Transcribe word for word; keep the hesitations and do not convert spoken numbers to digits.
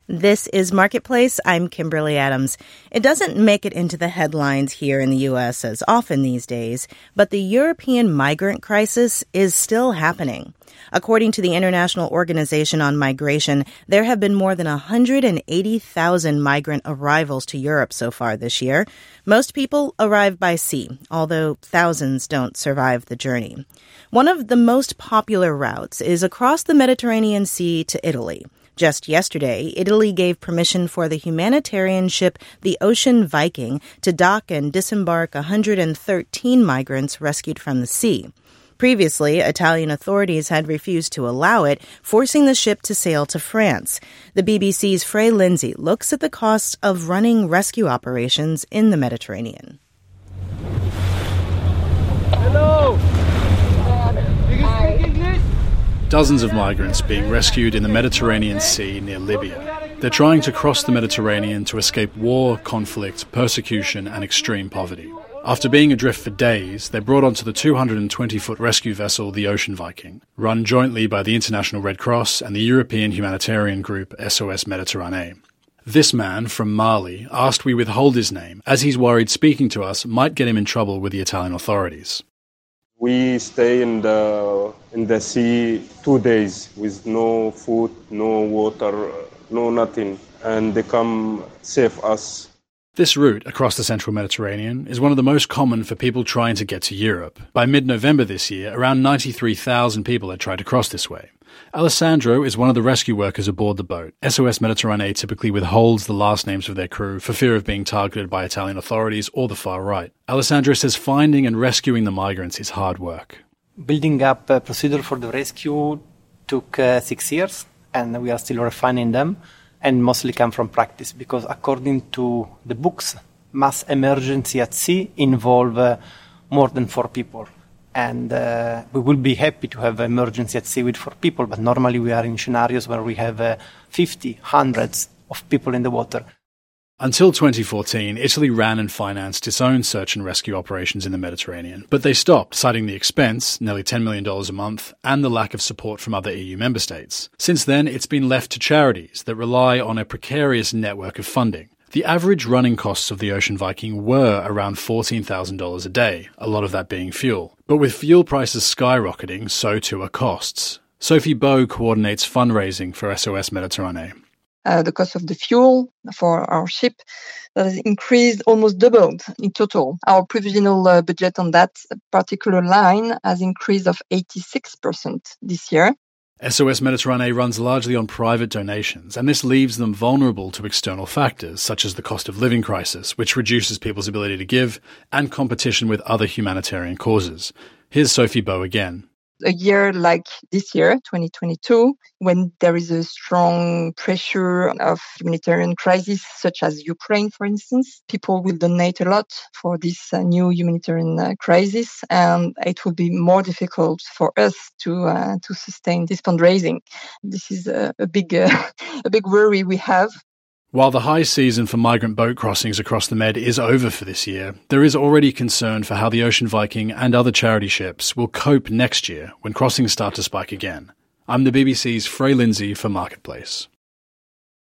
This is Marketplace. I'm Kimberly Adams. It doesn't make it into the headlines here in the U S as often these days, but the European migrant crisis is still happening. According to the International Organization on Migration, there have been more than one hundred eighty thousand migrant arrivals to Europe so far this year. Most people arrive by sea, although thousands don't survive the journey. One of the most popular routes is across the Mediterranean Sea to Italy. Just yesterday, Italy gave permission for the humanitarian ship the Ocean Viking to dock and disembark one hundred thirteen migrants rescued from the sea. Previously, Italian authorities had refused to allow it, forcing the ship to sail to France. The B B C's Frey Lindsay looks at the costs of running rescue operations in the Mediterranean. Hello! Do you speak English? Dozens of migrants being rescued in the Mediterranean Sea near Libya. They're trying to cross the Mediterranean to escape war, conflict, persecution, and extreme poverty. After being adrift for days, they're brought onto the two hundred twenty foot rescue vessel, the Ocean Viking, run jointly by the International Red Cross and the European humanitarian group S O S Méditerranée. This man from Mali asked we withhold his name, as he's worried speaking to us might get him in trouble with the Italian authorities. We stay in the in the sea two days with no food, no water, no nothing, and they come save us. This route across the central Mediterranean is one of the most common for people trying to get to Europe. By mid-November this year, around ninety-three thousand people had tried to cross this way. Alessandro is one of the rescue workers aboard the boat. S O S Méditerranée typically withholds the last names of their crew for fear of being targeted by Italian authorities or the far right. Alessandro says finding and rescuing the migrants is hard work. Building up a procedure for the rescue took uh, six years, and we are still refining them, and mostly come from practice, because according to the books, mass emergency at sea involve uh, more than four people. And uh, we will be happy to have emergency at sea with four people, but normally we are in scenarios where we have uh, fifty, hundreds of people in the water. Until twenty fourteen, Italy ran and financed its own search and rescue operations in the Mediterranean. But they stopped, citing the expense, nearly ten million dollars a month, and the lack of support from other E U member states. Since then, it's been left to charities that rely on a precarious network of funding. The average running costs of the Ocean Viking were around fourteen thousand dollars a day, a lot of that being fuel. But with fuel prices skyrocketing, so too are costs. Sophie Beau coordinates fundraising for S O S Méditerranée. Uh, the cost of the fuel for our ship that has increased, almost doubled in total. Our provisional uh, budget on that particular line has increased of eighty-six percent this year. S O S Méditerranée runs largely on private donations, and this leaves them vulnerable to external factors, such as the cost of living crisis, which reduces people's ability to give, and competition with other humanitarian causes. Here's Sophie Beau again. A year like this year, twenty twenty-two, when there is a strong pressure of humanitarian crisis, such as Ukraine, for instance, people will donate a lot for this uh, new humanitarian uh, crisis, and it will be more difficult for us to uh, to sustain this fundraising. This is a, a big uh, a big worry we have. While the high season for migrant boat crossings across the Med is over for this year, there is already concern for how the Ocean Viking and other charity ships will cope next year when crossings start to spike again. I'm the B B C's Frey Lindsay for Marketplace.